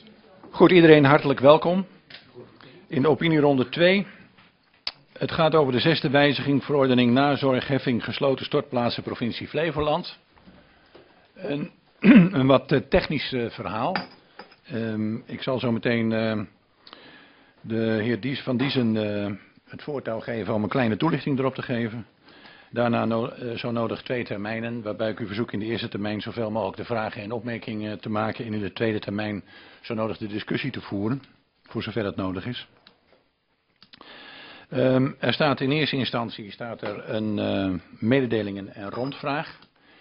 Goed, iedereen hartelijk welkom. In de opinieronde 2. Het gaat over de 6e wijziging verordening nazorgheffing gesloten stortplaatsen provincie Flevoland. Een wat technisch verhaal. Ik zal zo meteen de heer Van Diezen het voortouw geven om een kleine toelichting erop te geven. Daarna zo nodig 2 termijnen, waarbij ik u verzoek in de eerste termijn zoveel mogelijk de vragen en opmerkingen te maken en in de tweede termijn zo nodig de discussie te voeren, voor zover dat nodig is. Er staat in eerste instantie een mededeling en rondvraag.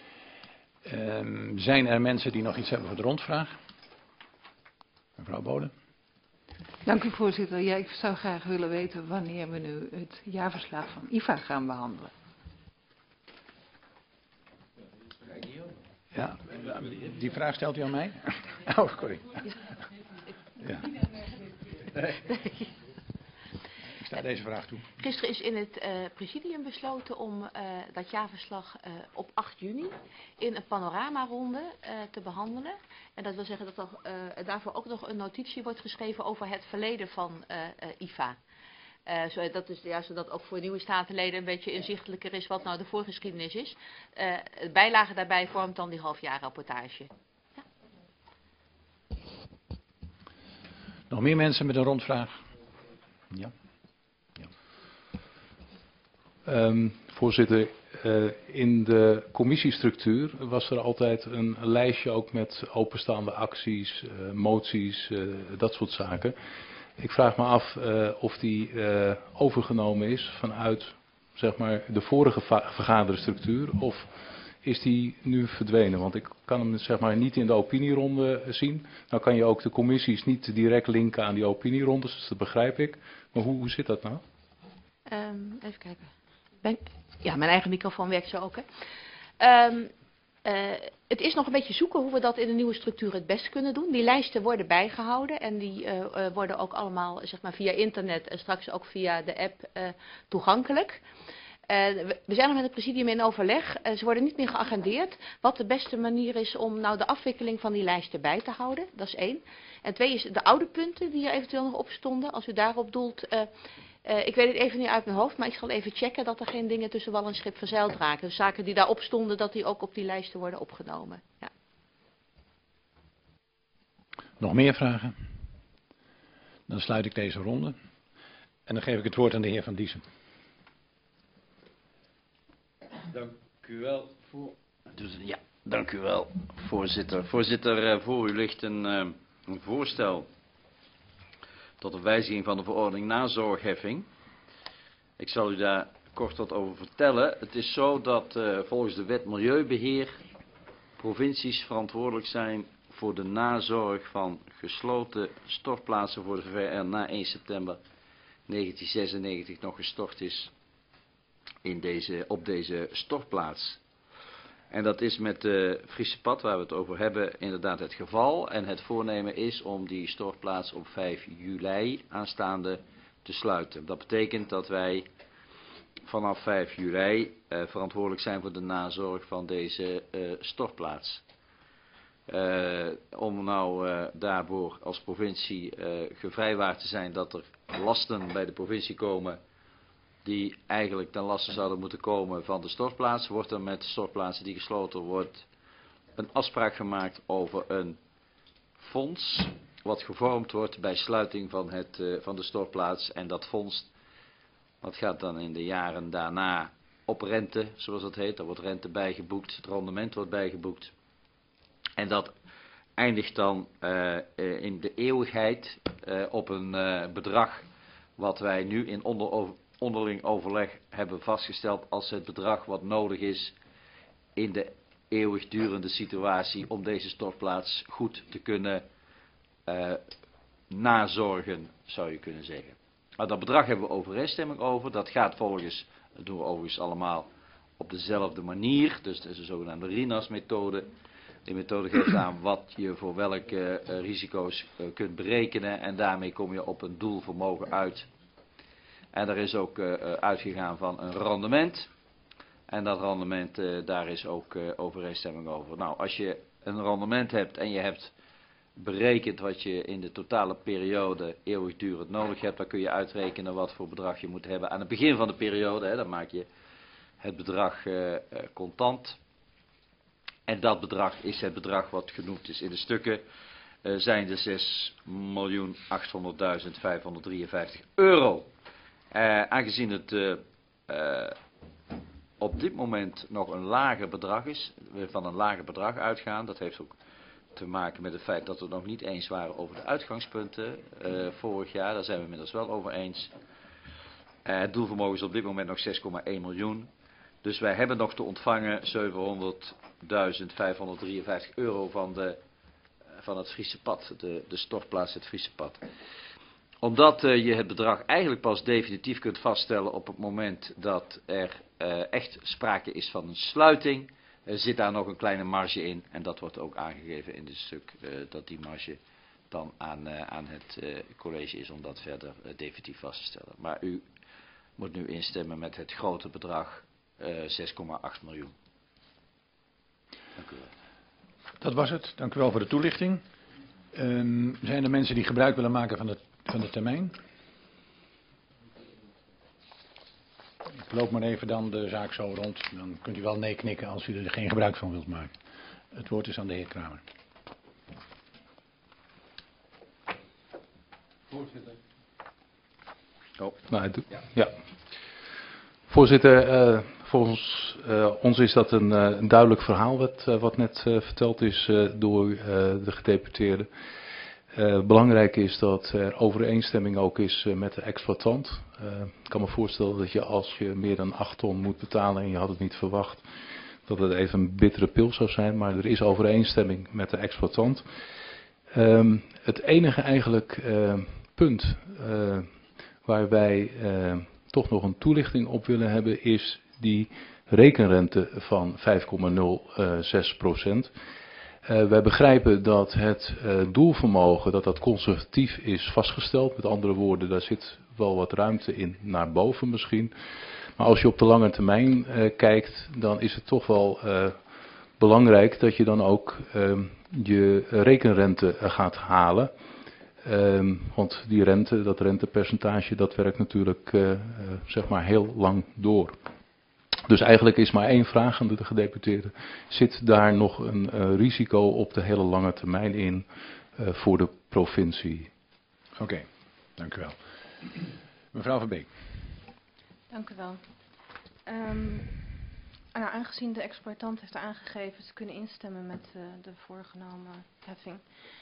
Zijn er mensen die nog iets hebben voor de rondvraag? Mevrouw Bode. Dank u voorzitter. Ja, ik zou graag willen weten wanneer we nu het jaarverslag van IVA gaan behandelen. Ja, die vraag stelt u aan mij? Oh, sorry. Ja. Ik sta deze vraag toe. Gisteren is in het presidium besloten om dat jaarverslag op 8 juni in een panoramaronde te behandelen. En dat wil zeggen dat er daarvoor ook nog een notitie wordt geschreven over het verleden van IVA. Zodat ook voor nieuwe statenleden een beetje inzichtelijker is wat nou de voorgeschiedenis is. De bijlage daarbij vormt dan die halfjaarrapportage. Ja. Nog meer mensen met een rondvraag? Ja. Voorzitter, in de commissiestructuur was er altijd een lijstje ook met openstaande acties, moties, dat soort zaken. Ik vraag me af of die overgenomen is vanuit zeg maar, de vorige vergaderstructuur of is die nu verdwenen? Want ik kan hem zeg maar, niet in de opinieronde zien. Nou kan je ook de commissies niet direct linken aan die opinierondes, dus dat begrijp ik. Maar hoe zit dat nou? Even kijken. Ja, mijn eigen microfoon werkt zo ook. Hè. Het is nog een beetje zoeken hoe we dat in de nieuwe structuur het best kunnen doen. Die lijsten worden bijgehouden en die worden ook allemaal zeg maar, via internet en straks ook via de app toegankelijk. We zijn nog met het presidium in overleg. Ze worden niet meer geagendeerd. Wat de beste manier is om nou de afwikkeling van die lijsten bij te houden. Dat is 1. En 2 is de oude punten die er eventueel nog op stonden. Als u daarop doelt. Ik weet het even niet uit mijn hoofd, maar ik zal even checken dat er geen dingen tussen wal en schip verzeild raken. Dus zaken die daarop stonden, dat die ook op die lijsten worden opgenomen. Ja. Nog meer vragen? Dan sluit ik deze ronde. En dan geef ik het woord aan de heer Van Diezen. Dank u wel, voorzitter. Voorzitter, voor u ligt een voorstel tot een wijziging van de verordening nazorgheffing. Ik zal u daar kort wat over vertellen. Het is zo dat volgens de wet Milieubeheer provincies verantwoordelijk zijn voor de nazorg van gesloten stortplaatsen voor zover er na 1 september 1996 nog gestort is op deze stortplaats. En dat is met de Friese Pad, waar we het over hebben, inderdaad het geval. En het voornemen is om die stortplaats op 5 juli aanstaande te sluiten. Dat betekent dat wij vanaf 5 juli verantwoordelijk zijn voor de nazorg van deze stortplaats. Om nou daarvoor als provincie gevrijwaard te zijn dat er lasten bij de provincie komen die eigenlijk ten laste zouden moeten komen van de stortplaats, wordt er met de stortplaatsen die gesloten wordt een afspraak gemaakt over een fonds wat gevormd wordt bij sluiting van de stortplaats. En dat fonds dat gaat dan in de jaren daarna op rente, zoals dat heet. Daar wordt rente bijgeboekt, het rendement wordt bijgeboekt. En dat eindigt dan in de eeuwigheid op een bedrag wat wij nu in onderling overleg hebben vastgesteld als het bedrag wat nodig is in de eeuwigdurende situatie om deze stortplaats goed te kunnen nazorgen, zou je kunnen zeggen. Maar dat bedrag hebben we overeenstemming over. Dat gaat volgens, dat doen we overigens allemaal op dezelfde manier. Dus dat is de zogenaamde RINAS-methode. Die methode geeft aan wat je voor welke risico's kunt berekenen en daarmee kom je op een doelvermogen uit. En er is ook uitgegaan van een rendement. En dat rendement, daar is ook overeenstemming over. Nou, als je een rendement hebt en je hebt berekent wat je in de totale periode eeuwigdurend nodig hebt, dan kun je uitrekenen wat voor bedrag je moet hebben aan het begin van de periode. Hè, dan maak je het bedrag contant. En dat bedrag is het bedrag wat genoemd is in de stukken. Zijn de 6.800.553 euro. Aangezien het op dit moment nog een lager bedrag is, we van een lager bedrag uitgaan, dat heeft ook te maken met het feit dat we het nog niet eens waren over de uitgangspunten vorig jaar, daar zijn we inmiddels wel over eens. Het doelvermogen is op dit moment nog 6,1 miljoen. Dus wij hebben nog te ontvangen 700.553 euro van het Friese Pad, de stortplaats het Friese Pad. Omdat je het bedrag eigenlijk pas definitief kunt vaststellen op het moment dat er echt sprake is van een sluiting, zit daar nog een kleine marge in. En dat wordt ook aangegeven in dit stuk, dat die marge dan aan het college is om dat verder definitief vast te stellen. Maar u moet nu instemmen met het grote bedrag 6,8 miljoen. Dank u wel. Dat was het. Dank u wel voor de toelichting. Zijn er mensen die gebruik willen maken van de termijn? Ik loop maar even dan de zaak zo rond. Dan kunt u wel nee knikken als u er geen gebruik van wilt maken. Het woord is aan de heer Kramer. Voorzitter. Oh. Nou, ja. Voorzitter, volgens ons is dat een duidelijk verhaal wat net verteld is door de gedeputeerde. Belangrijk is dat er overeenstemming ook is met de exploitant. Ik kan me voorstellen dat je als je meer dan 8 ton moet betalen en je had het niet verwacht, dat het even een bittere pil zou zijn, maar er is overeenstemming met de exploitant. Het enige eigenlijk punt waar wij toch nog een toelichting op willen hebben is die rekenrente van 5,06%. Wij begrijpen dat het doelvermogen, dat conservatief is vastgesteld. Met andere woorden, daar zit wel wat ruimte in naar boven misschien. Maar als je op de lange termijn kijkt, dan is het toch wel belangrijk dat je dan ook je rekenrente gaat halen. Want die rente, dat rentepercentage, dat werkt natuurlijk zeg maar heel lang door. Dus eigenlijk is maar één vraag aan de gedeputeerde. Zit daar nog een risico op de hele lange termijn in voor de provincie? Oké, dank u wel. Mevrouw Van Beek. Dank u wel. Aangezien de exploitant heeft aangegeven te kunnen instemmen met de voorgenomen heffing,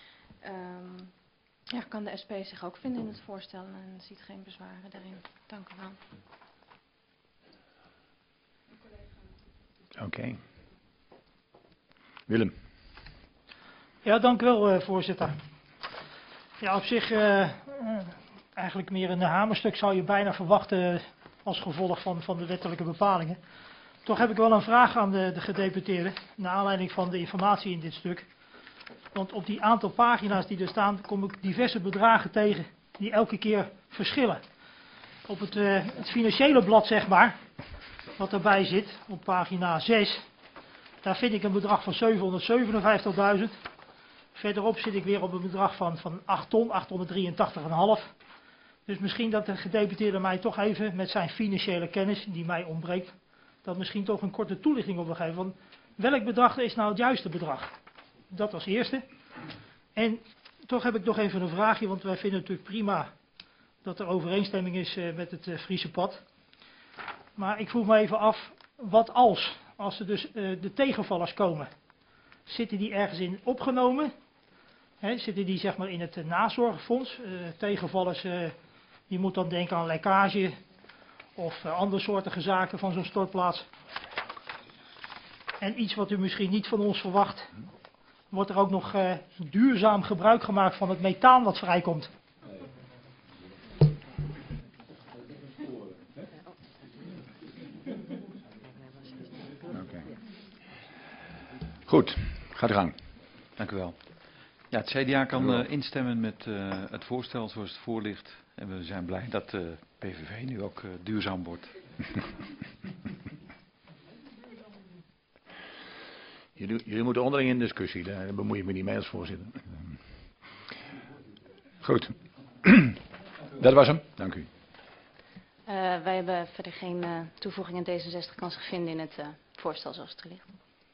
kan de SP zich ook vinden in het voorstel en ziet geen bezwaren daarin. Dank u wel. Oké. Willem. Ja, dank u wel, voorzitter. Ja, op zich eigenlijk meer een hamerstuk zou je bijna verwachten als gevolg van de wettelijke bepalingen. Toch heb ik wel een vraag aan de gedeputeerde, naar aanleiding van de informatie in dit stuk. Want op die aantal pagina's die er staan, kom ik diverse bedragen tegen die elke keer verschillen. Op het financiële blad, zeg maar, wat erbij zit, op pagina 6, daar vind ik een bedrag van 757.000. Verderop zit ik weer op een bedrag van 8 ton, 883,5. Dus misschien dat de gedeputeerde mij toch even met zijn financiële kennis, die mij ontbreekt, dat misschien toch een korte toelichting op wil geven. Want welk bedrag is nou het juiste bedrag? Dat als eerste. En toch heb ik nog even een vraagje, want wij vinden het natuurlijk prima dat er overeenstemming is met het Friese Pad. Maar ik vroeg me even af, wat als er dus de tegenvallers komen, zitten die ergens in opgenomen? Zitten die zeg maar in het nazorgfonds? Tegenvallers, je moet dan denken aan lekkage of andere soorten zaken van zo'n stortplaats. En iets wat u misschien niet van ons verwacht, wordt er ook nog duurzaam gebruik gemaakt van het methaan wat vrijkomt. Goed, ga de gang. Dank u wel. Ja, het CDA kan instemmen met het voorstel zoals het voor ligt. En we zijn blij dat de PVV nu ook duurzaam wordt. Jullie moeten onderling in discussie, daar bemoei ik me niet mee als voorzitter. Goed. Dat was hem. Dank u. Wij hebben verder geen toevoeging in D66 kan zich vinden in het voorstel zoals het er ligt.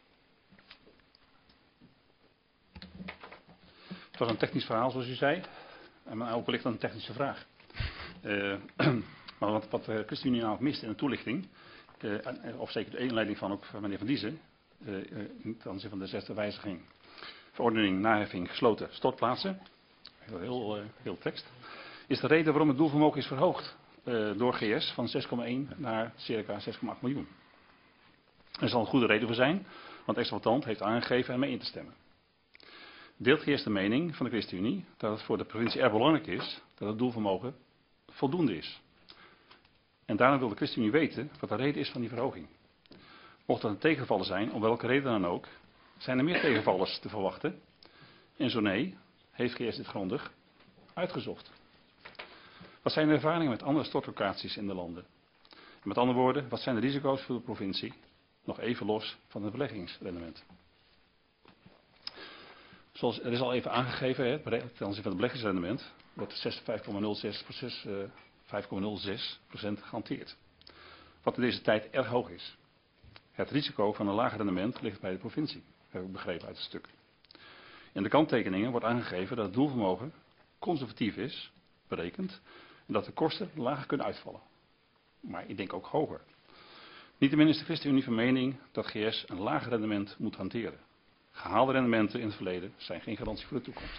Het was een technisch verhaal, zoals u zei. En mijn open ligt dan een technische vraag. Maar wat de ChristenUnie nou mist in de toelichting, of zeker de inleiding van ook van meneer Van Diezen, ten aanzien van de 6e wijziging, verordening, naheffing, gesloten stortplaatsen, heel tekst, is de reden waarom het doelvermogen is verhoogd door GS van 6,1 naar circa 6,8 miljoen. Er zal een goede reden voor zijn, want exploitant heeft aangegeven ermee in te stemmen. Deelt GS de mening van de ChristenUnie dat het voor de provincie erg belangrijk is dat het doelvermogen voldoende is. En daarom wil de ChristenUnie weten wat de reden is van die verhoging. Mocht er een tegenvallen zijn, om welke reden dan ook, zijn er meer tegenvallers te verwachten? En zo nee, heeft GS dit grondig uitgezocht. Wat zijn de ervaringen met andere stortlocaties in de landen? En met andere woorden, wat zijn de risico's voor de provincie? Nog even los van het beleggingsrendement. Zoals er is al even aangegeven, ten aanzien van het beleggingsrendement wordt 5,06% gehanteerd. Wat in deze tijd erg hoog is. Het risico van een lager rendement ligt bij de provincie, heb ik begrepen uit het stuk. In de kanttekeningen wordt aangegeven dat het doelvermogen conservatief is, berekend, en dat de kosten lager kunnen uitvallen. Maar ik denk ook hoger. Niettemin is de ChristenUnie van mening dat GS een lager rendement moet hanteren. Gehaalde rendementen in het verleden zijn geen garantie voor de toekomst.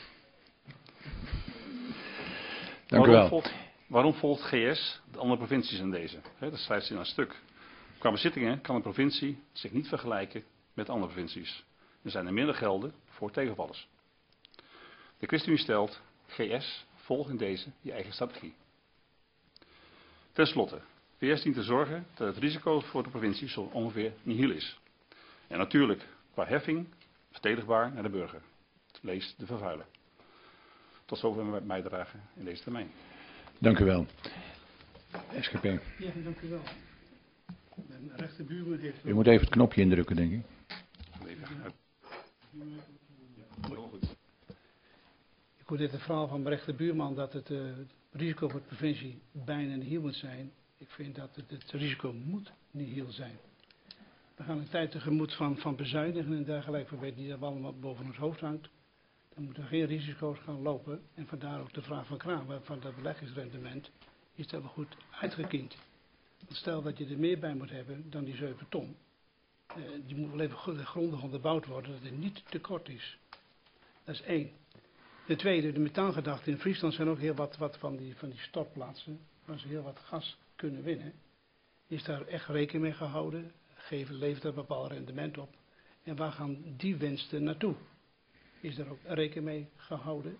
Dank u wel. Waarom volgt GS de andere provincies in deze? Dat schrijft ze in een stuk. Qua bezittingen kan een provincie zich niet vergelijken met andere provincies. Er zijn er minder gelden voor tegenvallers. De ChristenUnie stelt, GS, volg in deze je eigen strategie. Ten slotte, GS dient te zorgen dat het risico voor de provincie zo ongeveer nihil is. En natuurlijk, qua heffing, verdedigbaar naar de burger. Lees de vervuiler. Tot zover mijn bijdrage in deze termijn. Dank u wel. SGP. Ja, dank u wel. Mijn rechterbuurman heeft... U moet even het knopje indrukken, denk ik. Ik hoor net het verhaal van mijn rechterbuurman dat het risico voor de provincie bijna nihil moet zijn. Ik vind dat het risico moet nihil zijn. We gaan een tijd tegemoet van bezuinigen en dergelijke, waarbij die dat allemaal boven ons hoofd hangt. Dan moeten we geen risico's gaan lopen. En vandaar ook de vraag van Kramer van dat beleggingsrendement is dat wel goed uitgekiend. Want stel dat je er meer bij moet hebben dan die 7 ton. Die moet wel even grondig onderbouwd worden dat het niet te kort is. Dat is 1. De tweede, de methaangedachten in Friesland zijn ook heel wat van die stortplaatsen waar ze heel wat gas kunnen winnen. Is daar echt rekening mee gehouden? Levert er een bepaald rendement op? En waar gaan die winsten naartoe? Is daar ook rekening mee gehouden?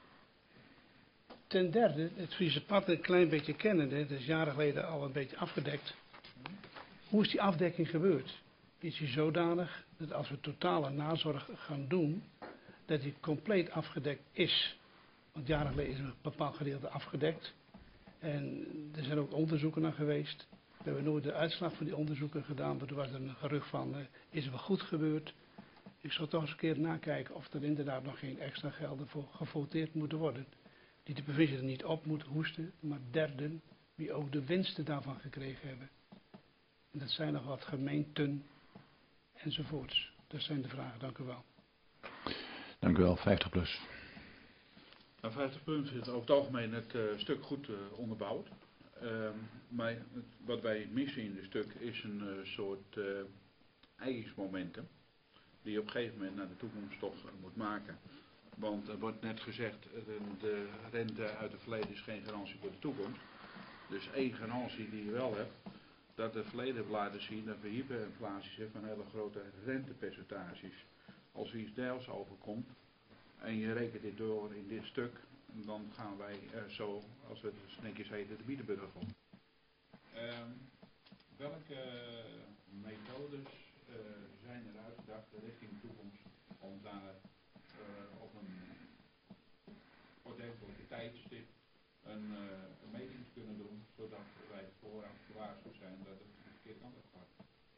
Ten derde, het Friese pad een klein beetje kennende, dat is jaren geleden al een beetje afgedekt. Hoe is die afdekking gebeurd? Is die zodanig dat als we totale nazorg gaan doen, dat die compleet afgedekt is? Want jaren geleden is een bepaald gedeelte afgedekt. En er zijn ook onderzoeken naar geweest. We hebben nooit de uitslag van die onderzoeken gedaan, maar er was een gerucht van, is het wel goed gebeurd? Ik zal toch eens een keer nakijken of er inderdaad nog geen extra gelden voor gevoteerd moeten worden. Die de provincie er niet op moet hoesten, maar derden, die ook de winsten daarvan gekregen hebben. En dat zijn nog wat gemeenten enzovoorts. Dat zijn de vragen, dank u wel. Dank u wel, 50 plus. Nou, 50 punten is over het algemeen het stuk goed onderbouwd. Maar wat wij missen in dit stuk is een soort eigingsmomenten die je op een gegeven moment naar de toekomst toch moet maken. Want er wordt net gezegd, de rente uit het verleden is geen garantie voor de toekomst. Dus één garantie die je wel hebt, dat het verleden heeft laten zien dat we hyperinflaties hebben van hele grote rentepercentages. Als er iets dergelijks overkomt en je rekent dit door in dit stuk, dan gaan wij zo, als we het netjes heten, de biedenburger op. Welke methodes zijn er uitgedacht richting de toekomst om daar op een ordentelijke tijdstip een meting te kunnen doen, zodat wij vooraf gewaarschuwd zijn dat het de verkeerde kant op gaat?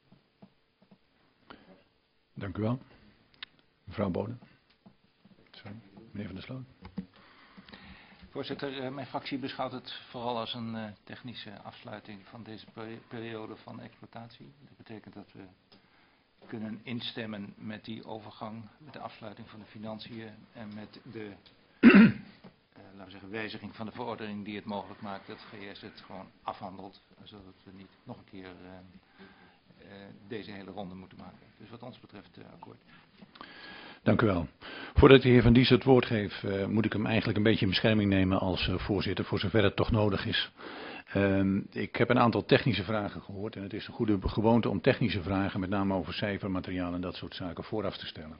Dank u wel. Mevrouw Boden. Sorry, meneer Van der Sloot. Voorzitter, mijn fractie beschouwt het vooral als een technische afsluiting van deze periode van exploitatie. Dat betekent dat we kunnen instemmen met die overgang, met de afsluiting van de financiën en met de laten we zeggen, wijziging van de verordening die het mogelijk maakt dat GS het gewoon afhandelt, zodat we niet nog een keer deze hele ronde moeten maken. Dus wat ons betreft akkoord. Dank u wel. Voordat de heer Van Dies het woord geeft, moet ik hem eigenlijk een beetje in bescherming nemen als voorzitter, voor zover het toch nodig is. Ik heb een aantal technische vragen gehoord en het is een goede gewoonte om technische vragen, met name over cijfermateriaal en dat soort zaken, vooraf te stellen.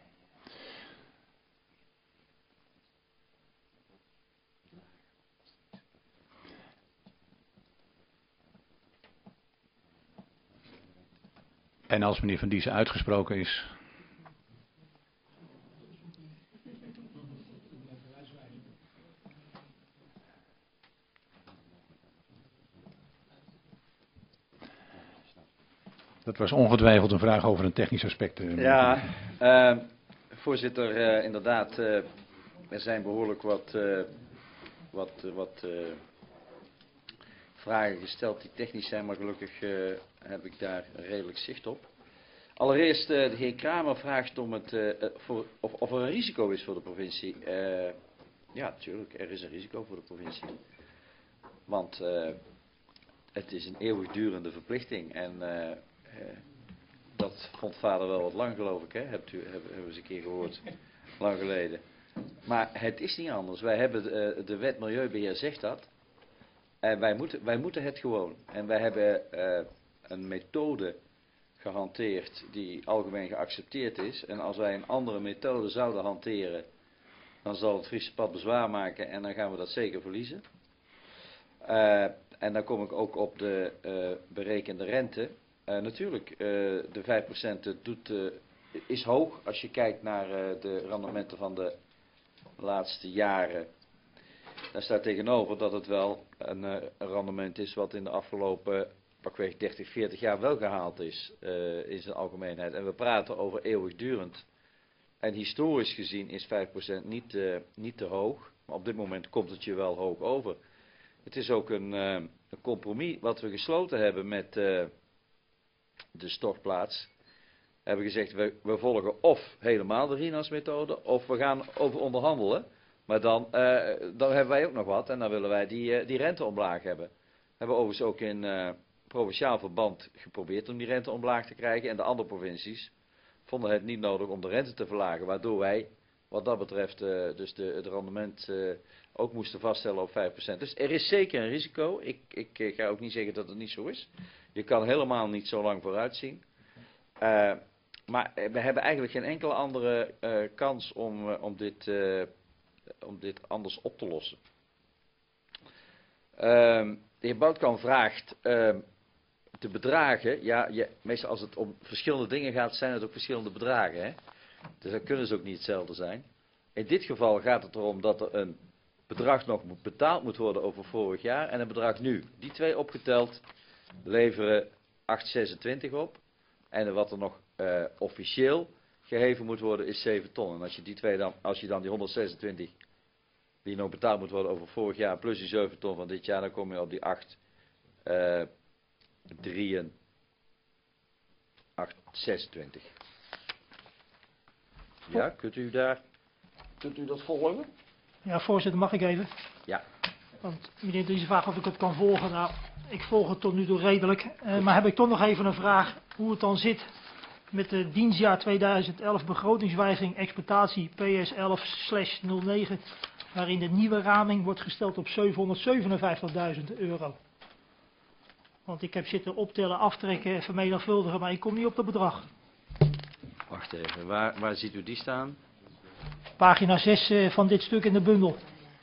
En als meneer Van Dies uitgesproken is. Dat was ongetwijfeld een vraag over een technisch aspect. Ja, voorzitter, inderdaad, er zijn behoorlijk wat vragen gesteld die technisch zijn, maar gelukkig heb ik daar redelijk zicht op. Allereerst, de heer Kramer vraagt om of er een risico is voor de provincie. Ja, natuurlijk, er is een risico voor de provincie. Want het is een eeuwigdurende verplichting en dat vond vader wel wat lang, geloof ik, hè? Hebben we eens een keer gehoord, lang geleden. Maar het is niet anders. Wij hebben de wet Milieubeheer zegt dat. En wij moeten het gewoon. En wij hebben een methode gehanteerd die algemeen geaccepteerd is. En als wij een andere methode zouden hanteren, dan zal het Friese pad bezwaar maken en dan gaan we dat zeker verliezen. En dan kom ik ook op de berekende rente. Natuurlijk, de 5% is hoog als je kijkt naar de rendementen van de laatste jaren. Daar staat tegenover dat het wel een rendement is wat in de afgelopen pakweg 30, 40 jaar wel gehaald is in zijn algemeenheid. En we praten over eeuwigdurend. En historisch gezien is 5% niet te hoog, maar op dit moment komt het je wel hoog over. Het is ook een compromis wat we gesloten hebben met de stortplaats. We hebben gezegd, we volgen of helemaal de RINAS-methode, of we gaan over onderhandelen. Maar dan hebben wij ook nog wat en dan willen wij die renteomlaag hebben. We hebben overigens ook in provinciaal verband geprobeerd om die rente omlaag te krijgen. En de andere provincies vonden het niet nodig om de rente te verlagen. Waardoor wij, wat dat betreft, dus het rendement ook moesten vaststellen op 5%. Dus er is zeker een risico. Ik ga ook niet zeggen dat het niet zo is. Je kan helemaal niet zo lang vooruitzien. Maar we hebben eigenlijk geen enkele andere kans om dit anders op te lossen. De heer Boutkamp vraagt de bedragen. Ja, meestal als het om verschillende dingen gaat, zijn het ook verschillende bedragen. Hè? Dus dan kunnen ze ook niet hetzelfde zijn. In dit geval gaat het erom dat er een bedrag nog betaald moet worden over vorig jaar en een bedrag nu. Die twee opgeteld leveren 826 op. En wat er nog officieel geheven moet worden is 7 ton. En als je dan die 126 die nog betaald moet worden over vorig jaar plus die 7 ton van dit jaar, dan kom je op die 826. Ja, kunt u dat volgen? Ja, voorzitter, mag ik even? Ja. Want meneer Dries vraagt of ik het kan volgen. Nou, ik volg het tot nu toe redelijk. Maar heb ik toch nog even een vraag hoe het dan zit met de dienstjaar 2011 begrotingswijziging exploitatie PS 11/09, waarin de nieuwe raming wordt gesteld op €757.000. Want ik heb zitten optellen, aftrekken, vermenigvuldigen, maar ik kom niet op dat bedrag. Wacht even, waar ziet u die staan? Pagina 6 van dit stuk in de bundel.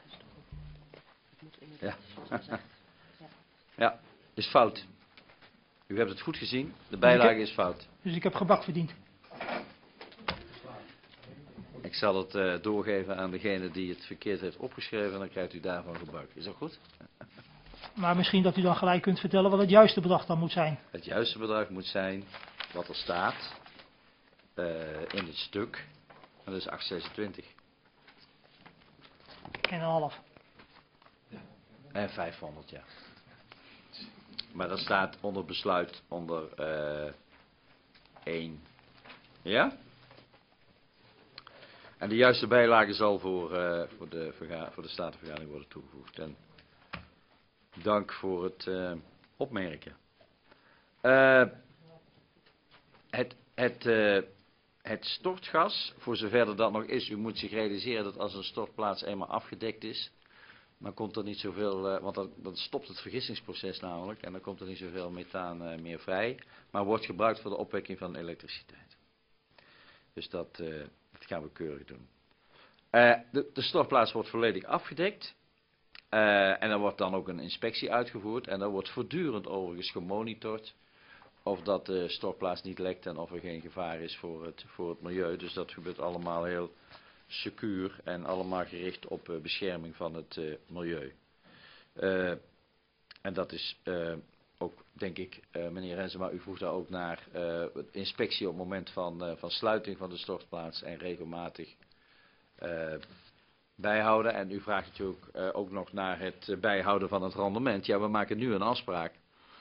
Ja. Ja, is fout. U hebt het goed gezien, de bijlage is fout. Dus ik heb gebak verdiend. Ik zal het doorgeven aan degene die het verkeerd heeft opgeschreven en dan krijgt u daarvan gebruik. Is dat goed? Maar misschien dat u dan gelijk kunt vertellen wat het juiste bedrag dan moet zijn. Het juiste bedrag moet zijn wat er staat in het stuk. En dat is 826. En een half. En 500, ja. Maar dat staat onder besluit onder 1. Ja? En de juiste bijlage zal voor de statenvergadering worden toegevoegd. En dank voor het opmerken. Het stortgas, voor zover dat nog is, u moet zich realiseren dat als een stortplaats eenmaal afgedekt is, dan komt er niet zoveel, want dan stopt het vergissingsproces namelijk en dan komt er niet zoveel methaan meer vrij, maar wordt gebruikt voor de opwekking van elektriciteit. Dus dat gaan we keurig doen. De stortplaats wordt volledig afgedekt en er wordt dan ook een inspectie uitgevoerd en er wordt voortdurend overigens gemonitord of dat de stortplaats niet lekt en of er geen gevaar is voor het milieu. Dus dat gebeurt allemaal heel secuur en allemaal gericht op bescherming van het milieu. En dat is ook, denk ik, meneer Rensema, u vroeg daar ook naar inspectie op het moment van sluiting van de stortplaats en regelmatig bijhouden. En u vraagt natuurlijk ook nog naar het bijhouden van het rendement. Ja, we maken nu een afspraak.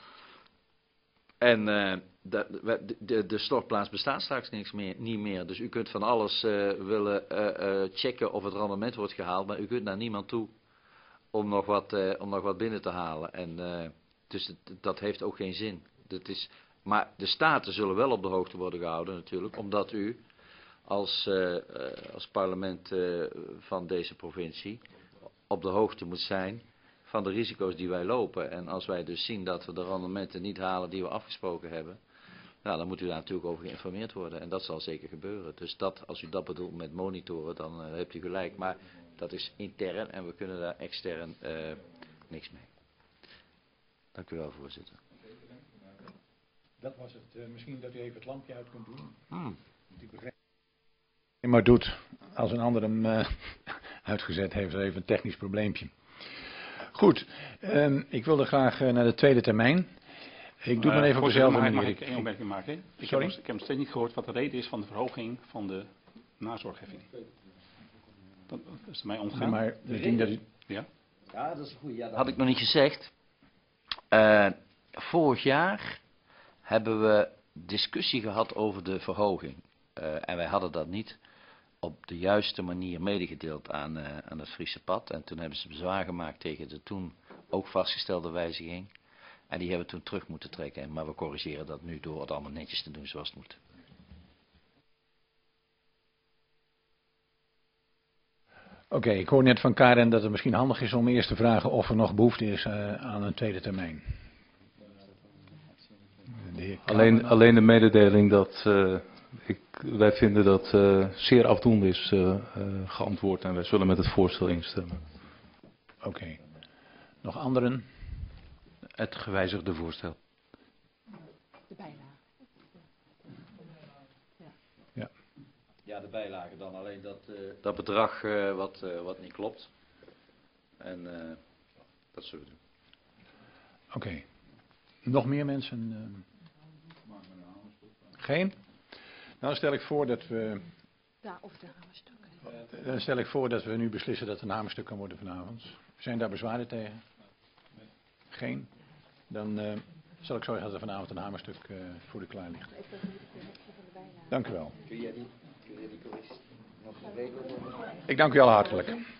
En de stortplaats bestaat straks niet meer. Dus u kunt van alles willen checken of het rendement wordt gehaald. Maar u kunt naar niemand toe om nog wat binnen te halen. En dus dat heeft ook geen zin. Maar de staten zullen wel op de hoogte worden gehouden natuurlijk. Omdat u als parlement van deze provincie op de hoogte moet zijn van de risico's die wij lopen. En als wij dus zien dat we de rendementen niet halen die we afgesproken hebben, nou, dan moet u daar natuurlijk over geïnformeerd worden. En dat zal zeker gebeuren. Dus als u dat bedoelt met monitoren, dan hebt u gelijk. Maar dat is intern en we kunnen daar extern niks mee. Dank u wel, voorzitter. Dat was het. Misschien dat u even het lampje uit kunt doen. U maar doet, als een ander hem uitgezet heeft, even een technisch probleempje. Goed, ik wilde graag naar de tweede termijn. Ik doe het maar even op dezelfde manier. Mag ik één opmerking maken? Ik heb nog steeds niet gehoord wat de reden is van de verhoging van de nazorgheffing. Dat is mij ontgaan. Maar ik denk dat u... Ja, dat is goed. Ja, dat had ik nog niet gezegd. Vorig jaar hebben we discussie gehad over de verhoging. En wij hadden dat niet op de juiste manier medegedeeld aan het Friese pad. En toen hebben ze bezwaar gemaakt tegen de toen ook vastgestelde wijziging. En die hebben we toen terug moeten trekken. Maar we corrigeren dat nu door het allemaal netjes te doen zoals het moet. Oké, ik hoor net van Karen dat het misschien handig is om eerst te vragen of er nog behoefte is aan een tweede termijn. Alleen de mededeling dat wij vinden dat zeer afdoende is geantwoord en wij zullen met het voorstel instemmen. Oké. Nog anderen? Het gewijzigde voorstel. De bijlage. Ja. Ja, de bijlage dan. Alleen dat bedrag wat niet klopt. En dat zullen we doen. Oké. Nog meer mensen? Geen? Dan stel ik voor dat we... Ja, of de hamerstukken. Dan stel ik voor dat we nu beslissen dat een hamerstuk kan worden vanavond. Zijn daar bezwaren tegen? Geen? Dan zal ik zorgen dat er vanavond een hamerstuk voor u klaar ligt. Dank u wel. Ik dank u al hartelijk.